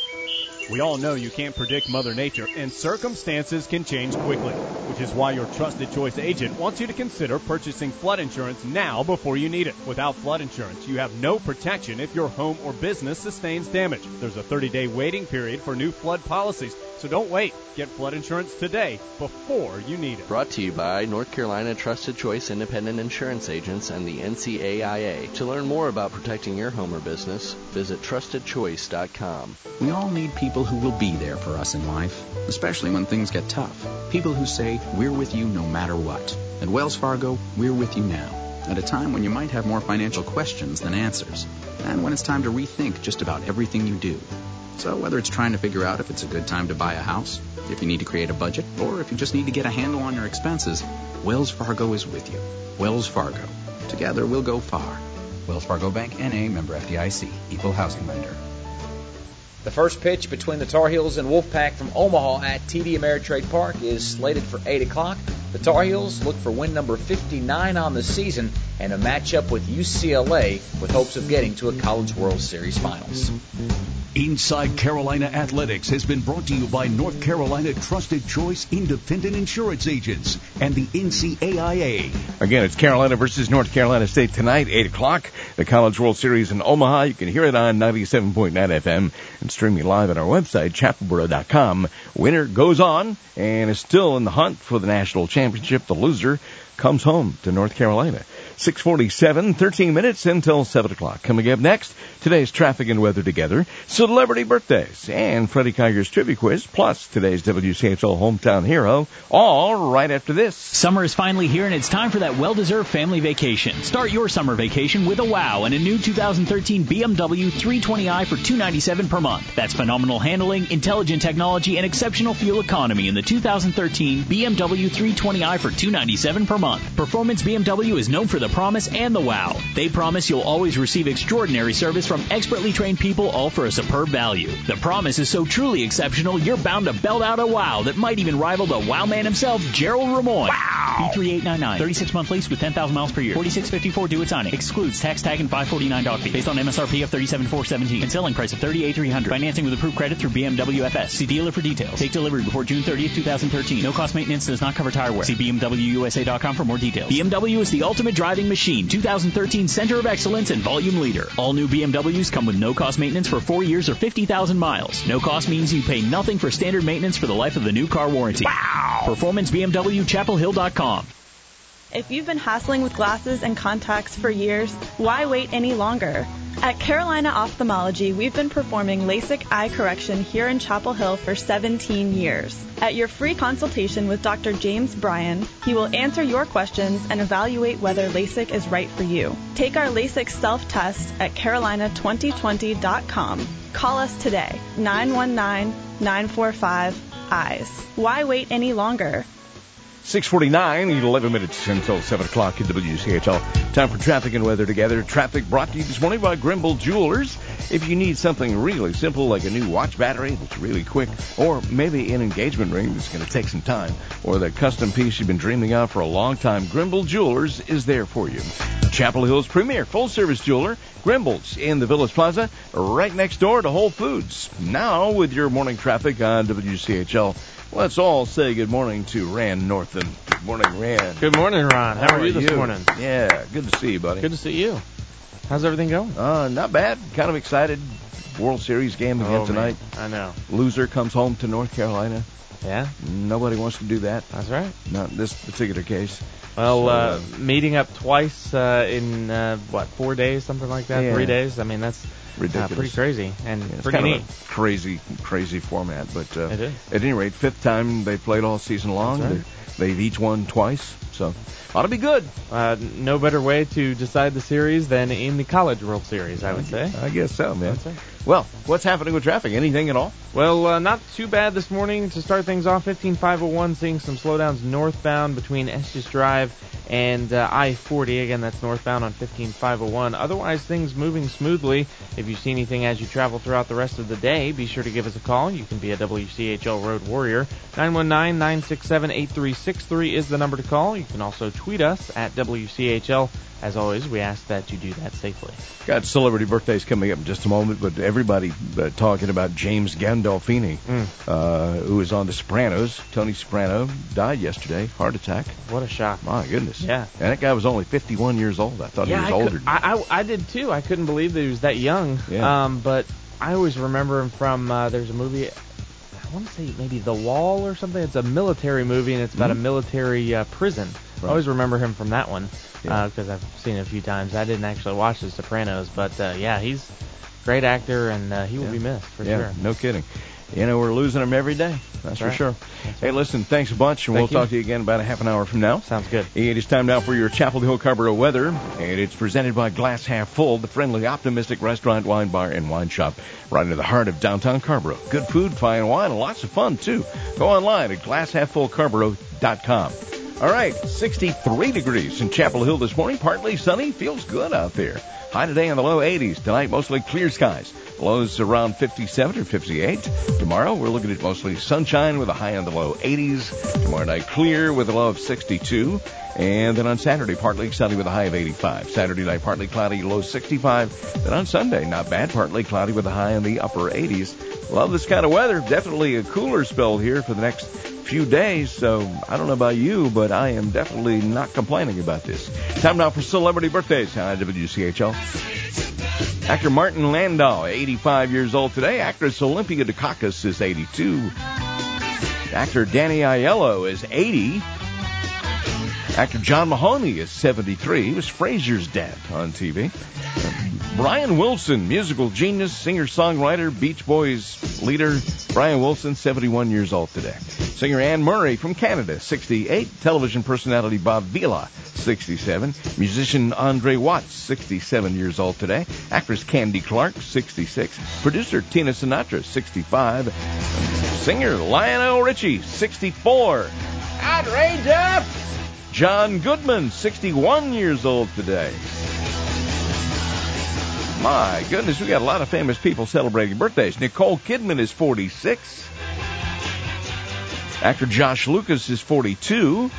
We all know you can't predict Mother Nature, and circumstances can change quickly, which is why your Trusted Choice agent wants you to consider purchasing flood insurance now before you need it. Without flood insurance, you have no protection if your home or business sustains damage. There's a thirty-day waiting period for new flood policies, so don't wait. Get flood insurance today before you need it. Brought to you by North Carolina Trusted Choice Independent Insurance Agents and the N C A I A. To learn more about protecting your home or business, visit trusted choice dot com. We all need people who will be there for us in life, especially when things get tough. People who say, we're with you no matter what. At Wells Fargo, we're with you now, at a time when you might have more financial questions than answers, and when it's time to rethink just about everything you do. So whether it's trying to figure out if it's a good time to buy a house, if you need to create a budget, or if you just need to get a handle on your expenses, Wells Fargo is with you. Wells Fargo. Together we'll go far. Wells Fargo Bank, N A, member F D I C, equal housing lender. The first pitch between the Tar Heels and Wolfpack from Omaha at T D Ameritrade Park is slated for eight o'clock. The Tar Heels look for win number fifty-nine on the season and a matchup with U C L A with hopes of getting to a College World Series Finals. Inside Carolina Athletics has been brought to you by North Carolina Trusted Choice Independent Insurance Agents and the N C A I A. Again, it's Carolina versus North Carolina State tonight, eight o'clock. The College World Series in Omaha. You can hear it on ninety-seven point nine F M and streaming live on our website, chapel boro dot com. Winner goes on and is still in the hunt for the national championship. The loser comes home to North Carolina. six forty-seven, thirteen minutes until seven o'clock. Coming up next, today's traffic and weather together, celebrity birthdays, and Freddie Kiger's trivia quiz, plus today's W C H L hometown hero, all right after this. Summer is finally here, and it's time for that well-deserved family vacation. Start your summer vacation with a wow and a new two thousand thirteen B M W three twenty i for two hundred ninety-seven dollars per month. That's phenomenal handling, intelligent technology, and exceptional fuel economy in the two thousand thirteen B M W three twenty i for two hundred ninety-seven dollars per month. Performance B M W is known for the promise and the wow. They promise you'll always receive extraordinary service from expertly trained people, all for a superb value. The promise is so truly exceptional, you're bound to belt out a wow that might even rival the wow man himself, Gerald Ramoy. Wow! B three eight nine nine, thirty-six month lease with ten thousand miles per year, forty-six fifty-four due at signing. Excludes tax tag and five forty-nine dog fee. Based on M S R P of thirty-seven four seventeen and selling price of thirty-eight three hundred. Financing with approved credit through B M W F S. See dealer for details. Take delivery before June thirtieth, twenty thirteen. No cost maintenance, does not cover tire wear. See B M W U S A dot com for more details. B M W is the ultimate driving machine. two thousand thirteen Center of Excellence and Volume Leader. All new B M Ws come with no cost maintenance for four years or fifty thousand miles. No cost means you pay nothing for standard maintenance for the life of the new car warranty. Wow! Performance B M W Chapel Hill dot com. If you've been hassling with glasses and contacts for years, why wait any longer? At Carolina Ophthalmology, we've been performing LASIK eye correction here in Chapel Hill for seventeen years. At your free consultation with Doctor James Bryan, he will answer your questions and evaluate whether LASIK is right for you. Take our LASIK self-test at carolina twenty twenty dot com. Call us today, nine one nine, nine four five, E Y E S. Why wait any longer? six forty-nine, eleven minutes until seven o'clock in W C H L. Time for traffic and weather together. Traffic brought to you this morning by Grimble Jewelers. If you need something really simple like a new watch battery that's really quick, or maybe an engagement ring that's going to take some time, or the custom piece you've been dreaming of for a long time, Grimble Jewelers is there for you. Chapel Hill's premier full-service jeweler, Grimble's in the Village Plaza, right next door to Whole Foods. Now, with your morning traffic on W C H L, let's all say good morning to Rand Northam. Good morning, Rand. Good morning, Ron. How, How are, are you this you? morning? Yeah, good to see you, buddy. Good to see you. How's everything going? Uh, not bad. Kind of excited. World Series game again oh, tonight. Man. I know. Loser comes home to North Carolina. Yeah. Nobody wants to do that. That's right. Not in this particular case. Well, so, uh, uh, meeting up twice uh, in, uh, what, four days, something like that? Yeah. Three days? I mean, that's ridiculous. Uh, pretty crazy and yeah, it's pretty kind neat. Of a crazy, crazy format. But uh, it is. At any rate, fifth time they played all season long. That's right. they, they've each won twice. So ought to be good. Uh, no better way to decide the series than in the College World Series, I would say. I guess so, man. That's right. Well, what's happening with traffic? Anything at all? Well, uh, not too bad this morning. To start things off, fifteen five oh one seeing some slowdowns northbound between Estes Drive and uh, I forty. Again, that's northbound on fifteen five oh one. Otherwise, things moving smoothly. If you see anything as you travel throughout the rest of the day, be sure to give us a call. You can be a W C H L Road Warrior. nine one nine, nine six seven, eight three six three is the number to call. You can also tweet us at W C H L. As always, we ask that you do that safely. Got celebrity birthdays coming up in just a moment, but everybody uh, talking about James Gandolfini, mm. uh, who is on The Sopranos. Tony Soprano died yesterday, heart attack. What a shock. My goodness. Yeah. And that guy was only fifty-one years old. I thought yeah, he was I older. Could, I, I, I did, too. I couldn't believe that he was that young. Yeah. Um, but I always remember him from, uh, there's a movie, I want to say maybe The Wall or something. It's a military movie, and it's about mm-hmm. a military uh, prison. Right. I always remember him from that one because yeah. uh, I've seen it a few times. I didn't actually watch The Sopranos, but uh, yeah, he's a great actor, and uh, he will yeah. be missed for yeah, sure. No kidding. You know, we're losing him every day. That's, That's for right. sure. That's hey, right. listen, thanks a bunch, and Thank we'll you. talk to you again about a half an hour from now. Sounds good. It is time now for your Chapel Hill Carrboro weather, and it's presented by Glass Half Full, the friendly, optimistic restaurant, wine bar, and wine shop right in the heart of downtown Carrboro. Good food, fine wine, and lots of fun, too. Go online at glass half full carboro dot com. All right, sixty-three degrees in Chapel Hill this morning. Partly sunny. Feels good out there. High today in the low eighties. Tonight, mostly clear skies. Lows around fifty-seven or fifty-eight. Tomorrow, we're looking at mostly sunshine with a high in the low eighties. Tomorrow night, clear with a low of sixty-two. And then on Saturday, partly sunny with a high of eighty-five. Saturday night, partly cloudy, low sixty-five. Then on Sunday, not bad, partly cloudy with a high in the upper eighties. Love this kind of weather. Definitely a cooler spell here for the next few days. So I don't know about you, but I am definitely not complaining about this. Time now for celebrity birthdays on W C H L. Actor Martin Landau, eighty-five years old today. Actress Olympia Dukakis is eighty-two. Actor Danny Aiello is eighty. Actor John Mahoney is seventy-three. He was Frasier's dad on T V. Brian Wilson, musical genius, singer-songwriter, Beach Boys leader. Brian Wilson, seventy-one years old today. Singer Anne Murray from Canada, sixty-eight. Television personality Bob Vila, sixty-seven. Musician Andre Watts, sixty-seven years old today. Actress Candy Clark, sixty-six. Producer Tina Sinatra, sixty-five. Singer Lionel Richie, sixty-four. Outrageous! John Goodman, sixty-one years old today. My goodness, we got a lot of famous people celebrating birthdays. Nicole Kidman is forty-six. Actor Josh Lucas is forty-two.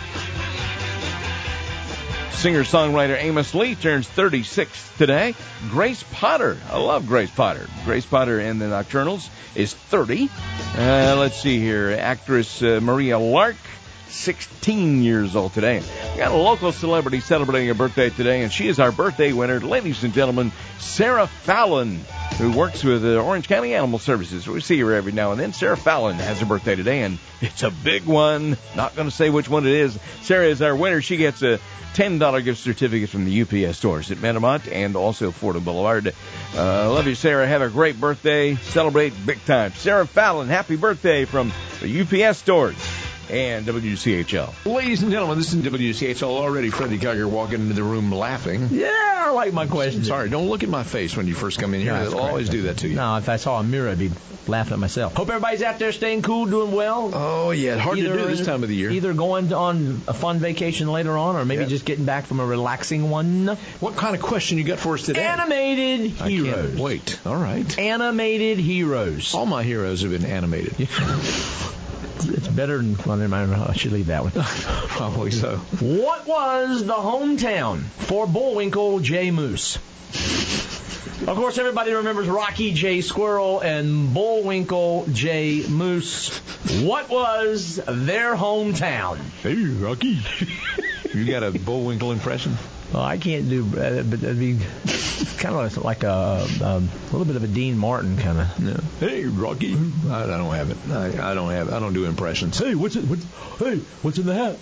Singer-songwriter Amos Lee turns thirty-six today. Grace Potter, I love Grace Potter. Grace Potter in the Nocturnals is thirty. Uh, let's see here. Actress uh, Maria Lark, sixteen years old today. We got a local celebrity celebrating a birthday today, and she is our birthday winner, ladies and gentlemen, Sarah Fallon, who works with uh, Orange County Animal Services. We see her every now and then. Sarah Fallon has a birthday today, and it's a big one. Not going to say which one it is. Sarah is our winner. She gets a ten dollars gift certificate from the U P S stores at Metamont and also Fordham Boulevard. Uh, love you, Sarah. Have a great birthday. Celebrate big time. Sarah Fallon, happy birthday from the U P S stores and W C H L. Ladies and gentlemen, this is W C H L. Already Freddie Geiger walking into the room laughing. Yeah, I like my question. Sorry, don't look at my face when you first come in here. No, They'll always do that to you. No, if I saw a mirror, I'd be laughing at myself. Hope everybody's out there staying cool, doing well. Oh, yeah, hard either, to do this time of the year. Either going on a fun vacation later on or maybe yeah. just getting back from a relaxing one. What kind of question you got for us today? Animated I heroes. Can't wait. All right. Animated heroes. All my heroes have been animated. It's better than, well, never mind, I should leave that one. Probably so. What was the hometown for Bullwinkle J. Moose? Of course, everybody remembers Rocky J. Squirrel and Bullwinkle J. Moose. What was their hometown? Hey, Rocky. You got a Bullwinkle impression? Well, I can't do, uh, but it'd be kind of like a, a, a little bit of a Dean Martin kind of. No. Hey, Rocky. I, I don't have it. I, I don't have. I don't do impressions. Hey, what's it? What's, hey, what's in the hat?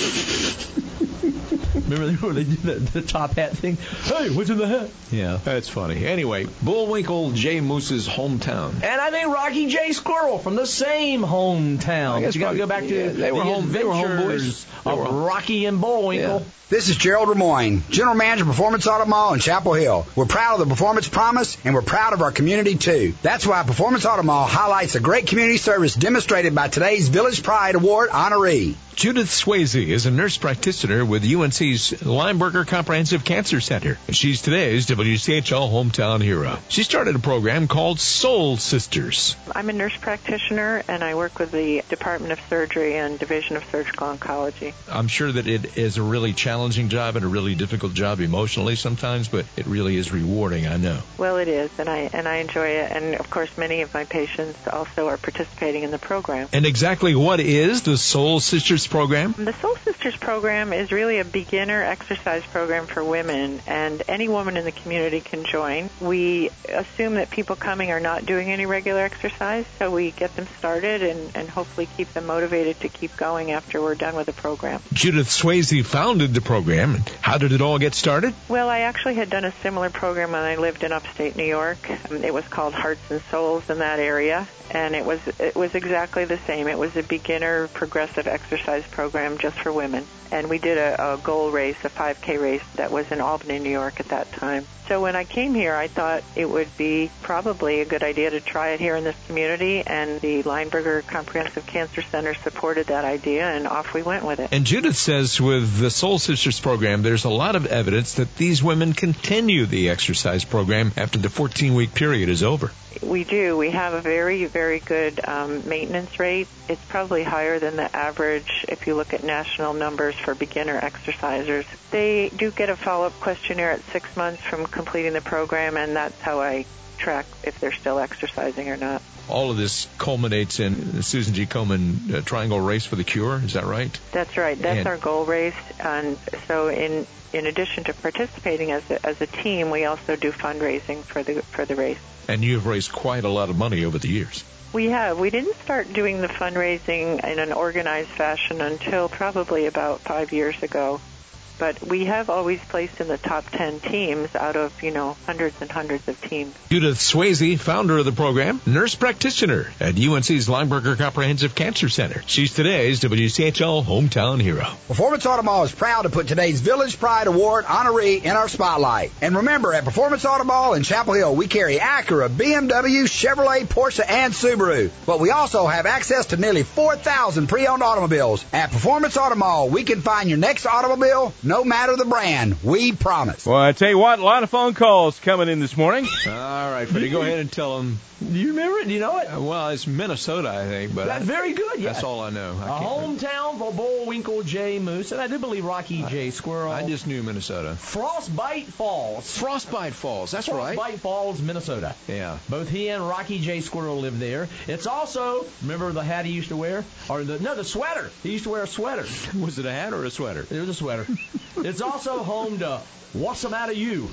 Remember they, where they did the, the top hat thing? Hey, what's in the hat? Yeah, that's funny. Anyway, Bullwinkle J. Moose's hometown. And I think Rocky J. Squirrel from the same hometown. I guess you got to go back to yeah, they the were home, they were adventures homeboys. of Rocky and Bullwinkle. Yeah. This is Gerald Lemoyne, General Manager of Performance Auto Mall in Chapel Hill. We're proud of the Performance Promise, and we're proud of our community, too. That's why Performance Auto Mall highlights the great community service demonstrated by today's Village Pride Award honoree. Judith Swayze is a nurse practitioner with U N C's Lineberger Comprehensive Cancer Center. She's today's W C H L hometown hero. She started a program called Soul Sisters. I'm a nurse practitioner, and I work with the Department of Surgery and Division of Surgical Oncology. I'm sure that it is a really challenging job and a really difficult job emotionally sometimes, but it really is rewarding, I know. Well, it is, and I and I enjoy it. And, of course, many of my patients also are participating in the program. And exactly what is the Soul Sisters program? The Soul Sisters program is really a beginner exercise program for women, and any woman in the community can join. We assume that people coming are not doing any regular exercise, so we get them started and, and hopefully keep them motivated to keep going after we're done with the program. Judith Swayze founded the program. How did it all get started? Well, I actually had done a similar program when I lived in upstate New York. It was called Hearts and Souls in that area, and it was it was exactly the same. It was a beginner progressive exercise program just for women. And we did a, a goal race, a five K race that was in Albany, New York at that time. So when I came here, I thought it would be probably a good idea to try it here in this community, and the Lineberger Comprehensive Cancer Center supported that idea, and off we went with it. And Judith says with the Soul Sisters program, there's a lot of evidence that these women continue the exercise program after the fourteen-week period is over. We do. We have a very, very good um, maintenance rate. It's probably higher than the average if you look at national numbers for beginner exercisers. They do get a follow-up questionnaire at six months from completing the program, and that's how I track if they're still exercising or not. All of this culminates in the Susan G. Komen uh, Triangle Race for the Cure. Is that right? That's right. That's and our goal race. And so in in addition to participating as a, as a team, we also do fundraising for the for the race. And you have raised quite a lot of money over the years. We have. We didn't start doing the fundraising in an organized fashion until probably about five years ago. But we have always placed in the top ten teams out of, you know, hundreds and hundreds of teams. Judith Swayze, founder of the program, nurse practitioner at U N C's Lineberger Comprehensive Cancer Center. She's today's W C H L hometown hero. Performance Auto Mall is proud to put today's Village Pride Award honoree in our spotlight. And remember, at Performance Auto Mall in Chapel Hill, we carry Acura, B M W, Chevrolet, Porsche, and Subaru. But we also have access to nearly four thousand pre-owned automobiles. At Performance Auto Mall, we can find your next automobile, no matter the brand. We promise. Well, I tell you what, a lot of phone calls coming in this morning. All right, Freddie, go ahead and tell them. Do you remember it? Do you know it? Uh, well, it's Minnesota, I think. But That's I, very good, yeah. That's all I know. I a hometown for Bullwinkle J. Moose, and I do believe Rocky I, J. Squirrel. I just knew Minnesota. Frostbite Falls. Frostbite Falls, that's Frostbite right. Frostbite Falls, Minnesota. Yeah. Both he and Rocky J. Squirrel live there. It's also, remember the hat he used to wear? Or the No, the sweater. He used to wear a sweater. Was it a hat or a sweater? It was a sweater. It's also home to What's the Matter You?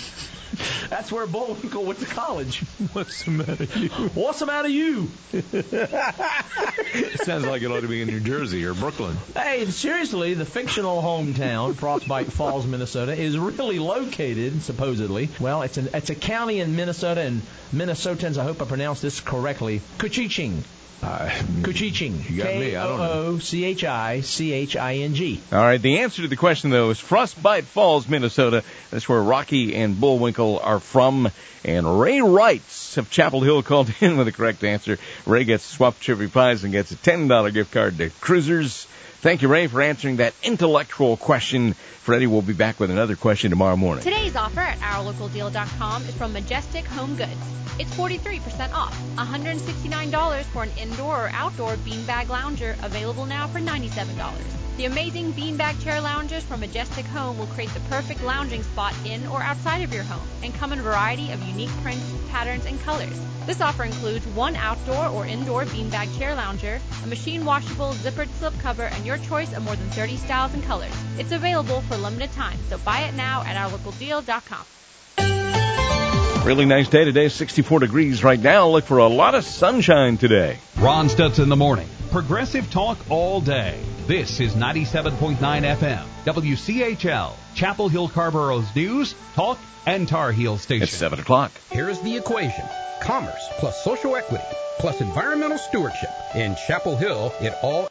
That's where Bullwinkle went to college. What's the matter you? What's the matter you? It sounds like it ought to be in New Jersey or Brooklyn. Hey, seriously, the fictional hometown, Frostbite Falls, Minnesota, is really located, supposedly, well, it's, an, it's a county in Minnesota, and Minnesotans, I hope I pronounced this correctly, Cochiching. Uh, Cochiching. You got me. I don't know. K O O C H I C H I N G. All right, the answer to the question, though, is Frostbite Falls, Minnesota. That's where Rocky and Bullwinkle are from. And Ray Wrights of Chapel Hill called in with the correct answer. Ray gets swapped Chirpy Pies and gets a ten dollar gift card to Cruisers. Thank you, Ray, for answering that intellectual question. Freddie will be back with another question tomorrow morning. Today's offer at our local deal dot com is from Majestic Home Goods. It's forty-three percent off, one hundred sixty-nine dollars for an indoor or outdoor beanbag lounger, available now for ninety-seven dollars. The amazing beanbag chair loungers from Majestic Home will create the perfect lounging spot in or outside of your home and come in a variety of unique prints, patterns, and colors. This offer includes one outdoor or indoor beanbag chair lounger, a machine washable zippered slip cover, and your choice of more than thirty styles and colors. It's available for a limited time, so buy it now at our local deal dot com. Really nice day today, sixty-four degrees right now. Look for a lot of sunshine today. Ron Stutz in the morning. Progressive talk all day. This is ninety-seven point nine F M, W C H L, Chapel Hill Carborough's news, talk, and Tar Heel station. It's seven o'clock. Here's the equation. Commerce plus social equity plus environmental stewardship. In Chapel Hill, it all